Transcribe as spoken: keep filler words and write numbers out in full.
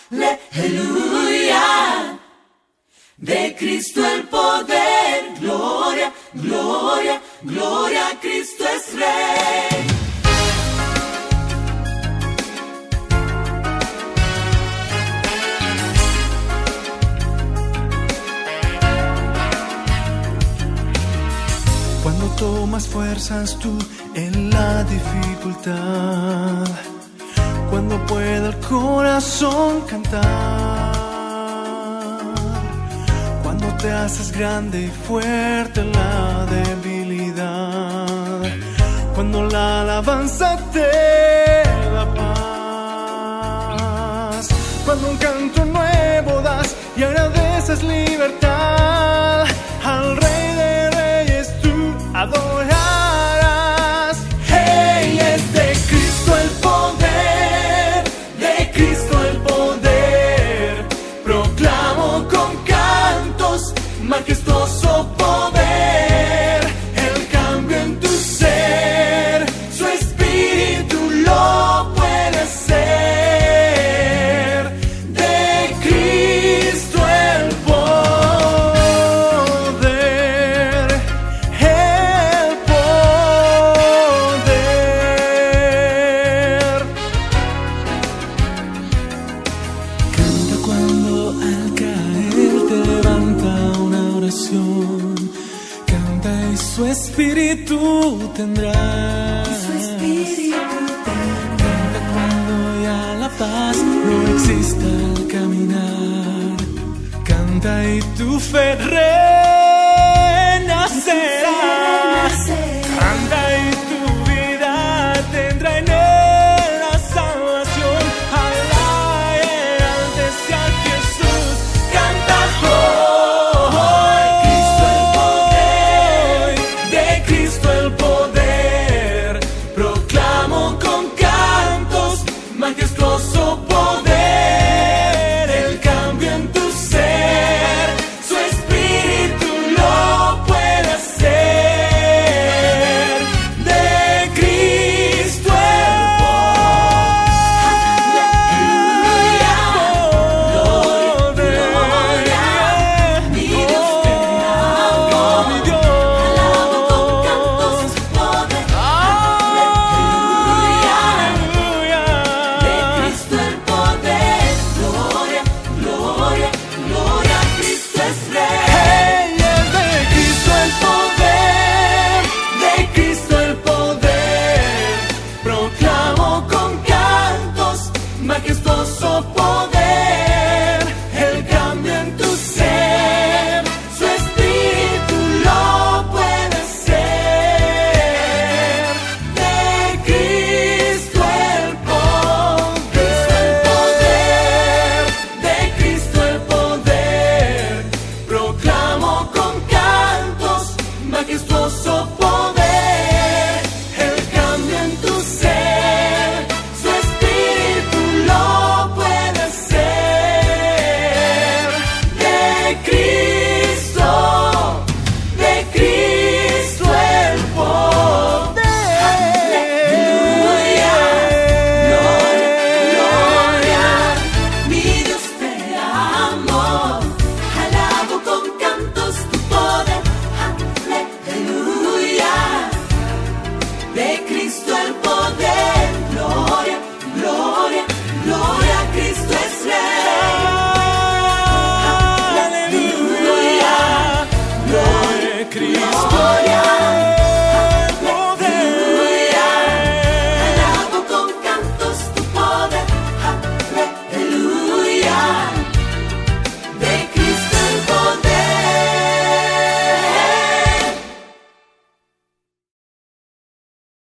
Aleluya. De Cristo el poder, gloria, gloria, gloria, Cristo es Rey. Cuando tomas fuerzas tú en la dificultad, cuando pueda el corazón cantar, cuando te haces grande y fuerte en la debilidad, cuando la alabanza te da paz, cuando un canto nuevo das y agradeces libertad, al Rey de Reyes tú adorarás. Hey, es de Cristo el poder, de Cristo el poder, proclamo con cantos majestuoso poder, el cambio en tu ser, su espíritu lo puede hacer, de Cristo el poder, el poder. Canta cuando al caer te levanta una oración, canta y su espíritu tendrá. Su espíritu Canta cuando ya la paz no exista al caminar, canta y tu fe renacerá, canta y tu vida tendrá en él la salvación. Alá y enaltece a Jesús, canta hoy, Cristo el poder, de Cristo el poder, proclamo con cantos majestuoso poder, el cambio en tu ser, su espíritu lo puede hacer, de Cristo el Gloria, mi Dios te amo, mi Dios. alabo con cantos su poder. Aleluya, de Cristo el poder, gloria, gloria, gloria, Cristo es Rey. Hey, es de Cristo el Poder, de Cristo el poder, proclamo con cantos majestuoso poder, el cambio en tu ser, su espíritu lo puede hacer, de Cristo el poder, de Cristo el poder, proclamo con cantos majestuoso poder, el cambio en tu ser, su espíritu lo puede hacer, de Cristo, de Cristo el poder. Aleluya, gloria, gloria, mi Dios te amo, alabo con cantos tu poder. Aleluya, de Cristo el poder, gloria, gloria, gloria.